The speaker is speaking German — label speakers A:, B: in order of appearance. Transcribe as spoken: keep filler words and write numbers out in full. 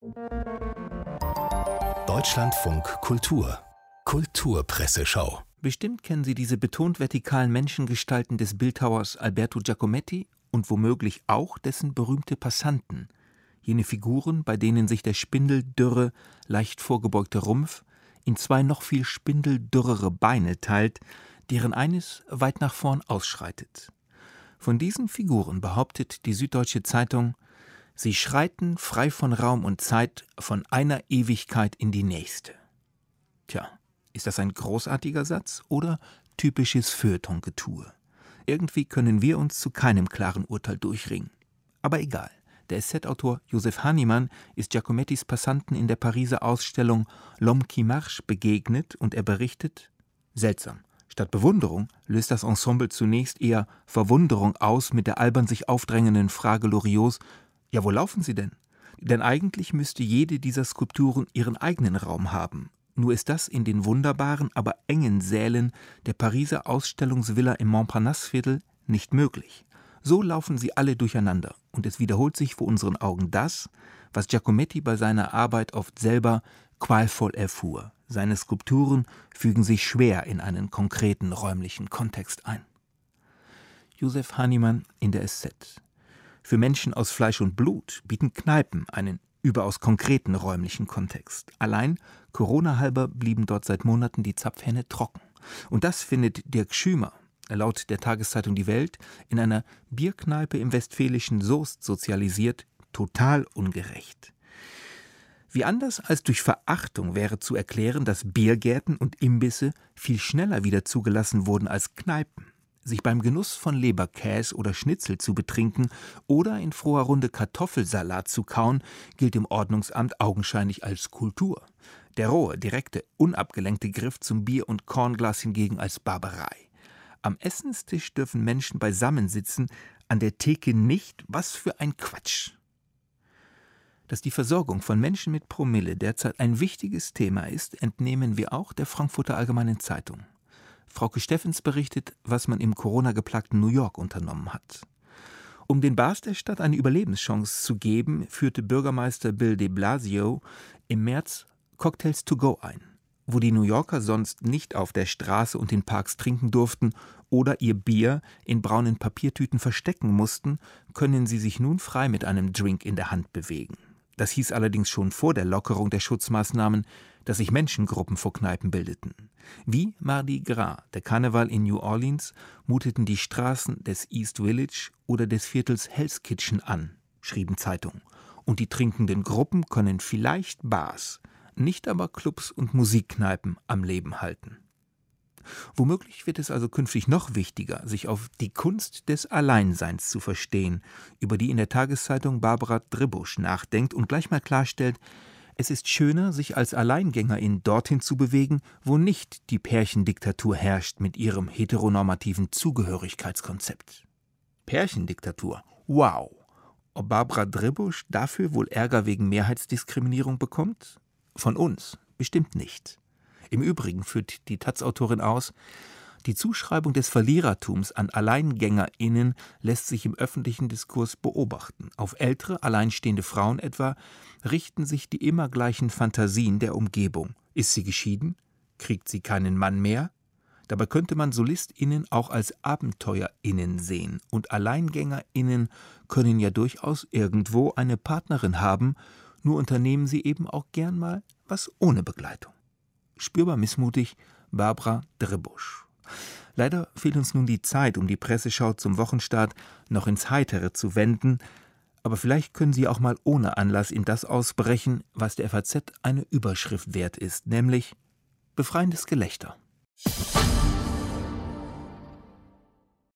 A: Deutschlandfunk Kultur Kulturpresseschau.
B: Bestimmt kennen Sie diese betont vertikalen Menschengestalten des Bildhauers Alberto Giacometti und womöglich auch dessen berühmte Passanten. Jene Figuren, bei denen sich der spindeldürre, leicht vorgebeugte Rumpf in zwei noch viel spindeldürrere Beine teilt, deren eines weit nach vorn ausschreitet. Von diesen Figuren behauptet die Süddeutsche Zeitung: Sie schreiten frei von Raum und Zeit von einer Ewigkeit in die nächste. Tja, ist das ein großartiger Satz oder typisches Feuilleton-Getue? Irgendwie können wir uns zu keinem klaren Urteil durchringen. Aber egal, der S Z-Autor Josef Hahnemann ist Giacomettis Passanten in der Pariser Ausstellung L'Homme qui marche begegnet und er berichtet: Seltsam. Statt Bewunderung löst das Ensemble zunächst eher Verwunderung aus mit der albern sich aufdrängenden Frage Loriots: Ja, wo laufen sie denn? Denn eigentlich müsste jede dieser Skulpturen ihren eigenen Raum haben. Nur ist das in den wunderbaren, aber engen Sälen der Pariser Ausstellungsvilla im Montparnasse-Viertel nicht möglich. So laufen sie alle durcheinander und es wiederholt sich vor unseren Augen das, was Giacometti bei seiner Arbeit oft selber qualvoll erfuhr. Seine Skulpturen fügen sich schwer in einen konkreten räumlichen Kontext ein. Josef Hahnemann in der S Z. Für Menschen aus Fleisch und Blut bieten Kneipen einen überaus konkreten räumlichen Kontext. Allein Corona halber blieben dort seit Monaten die Zapfhähne trocken. Und das findet Dirk Schümer, laut der Tageszeitung Die Welt, in einer Bierkneipe im westfälischen Soest sozialisiert, total ungerecht. Wie anders als durch Verachtung wäre zu erklären, dass Biergärten und Imbisse viel schneller wieder zugelassen wurden als Kneipen. Sich beim Genuss von Leberkäse oder Schnitzel zu betrinken oder in froher Runde Kartoffelsalat zu kauen, gilt im Ordnungsamt augenscheinlich als Kultur. Der rohe, direkte, unabgelenkte Griff zum Bier und Kornglas hingegen als Barbarei. Am Essenstisch dürfen Menschen beisammensitzen, an der Theke nicht. Was für ein Quatsch! Dass die Versorgung von Menschen mit Promille derzeit ein wichtiges Thema ist, entnehmen wir auch der Frankfurter Allgemeinen Zeitung. Frauke Steffens berichtet, was man im Corona-geplagten New York unternommen hat. Um den Bars der Stadt eine Überlebenschance zu geben, führte Bürgermeister Bill de Blasio im März Cocktails to go ein. Wo die New Yorker sonst nicht auf der Straße und in Parks trinken durften oder ihr Bier in braunen Papiertüten verstecken mussten, können sie sich nun frei mit einem Drink in der Hand bewegen. Das hieß allerdings schon vor der Lockerung der Schutzmaßnahmen, dass sich Menschengruppen vor Kneipen bildeten. Wie Mardi Gras, der Karneval in New Orleans, muteten die Straßen des East Village oder des Viertels Hell's Kitchen an, schrieben Zeitungen. Und die trinkenden Gruppen können vielleicht Bars, nicht aber Clubs und Musikkneipen am Leben halten. Womöglich wird es also künftig noch wichtiger, sich auf die Kunst des Alleinseins zu verstehen, über die in der Tageszeitung Barbara Dribusch nachdenkt und gleich mal klarstellt: Es ist schöner, sich als Alleingängerin dorthin zu bewegen, wo nicht die Pärchendiktatur herrscht mit ihrem heteronormativen Zugehörigkeitskonzept. Pärchendiktatur? Wow! Ob Barbara Dribusch dafür wohl Ärger wegen Mehrheitsdiskriminierung bekommt? Von uns bestimmt nicht. Im Übrigen führt die Taz-Autorin aus: Die Zuschreibung des Verlierertums an AalleingängerInnen lässt sich im öffentlichen Diskurs beobachten. Auf ältere, alleinstehende Frauen etwa richten sich die immer gleichen Fantasien der Umgebung. Ist sie geschieden? Kriegt sie keinen Mann mehr? Dabei könnte man SolistInnen auch als AbenteuerInnen sehen. Und AalleingängerInnen können ja durchaus irgendwo eine Partnerin haben, nur unternehmen sie eben auch gern mal was ohne Begleitung. Spürbar missmutig Barbara Dribusch. Leider fehlt uns nun die Zeit, um die Presseschau zum Wochenstart noch ins Heitere zu wenden, aber vielleicht können Sie auch mal ohne Anlass in das ausbrechen, was der F A Z eine Überschrift wert ist, nämlich befreiendes Gelächter.